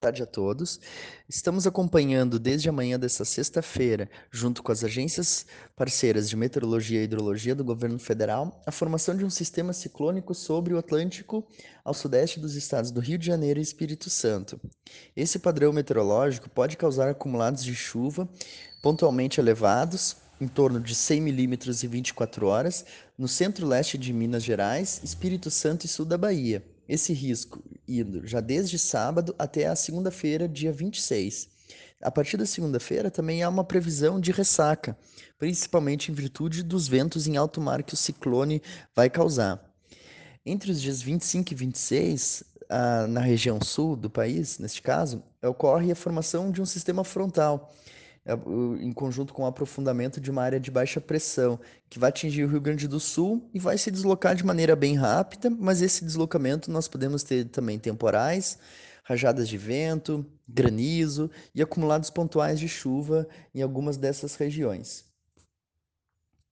Tarde a todos. Estamos acompanhando desde a manhã desta sexta-feira, junto com as agências parceiras de meteorologia e hidrologia do governo federal, a formação de um sistema ciclônico sobre o Atlântico ao sudeste dos estados do Rio de Janeiro e Espírito Santo. Esse padrão meteorológico pode causar acumulados de chuva pontualmente elevados, em torno de 100 milímetros em 24 horas, no centro-leste de Minas Gerais, Espírito Santo e sul da Bahia. Esse risco indo já desde sábado até a segunda-feira, dia 26. A partir da segunda-feira também há uma previsão de ressaca, principalmente em virtude dos ventos em alto mar que o ciclone vai causar. Entre os dias 25 e 26, na região sul do país, neste caso, ocorre a formação de um sistema frontal, em conjunto com o aprofundamento de uma área de baixa pressão, que vai atingir o Rio Grande do Sul e vai se deslocar de maneira bem rápida, mas esse deslocamento nós podemos ter também temporais, rajadas de vento, granizo e acumulados pontuais de chuva em algumas dessas regiões.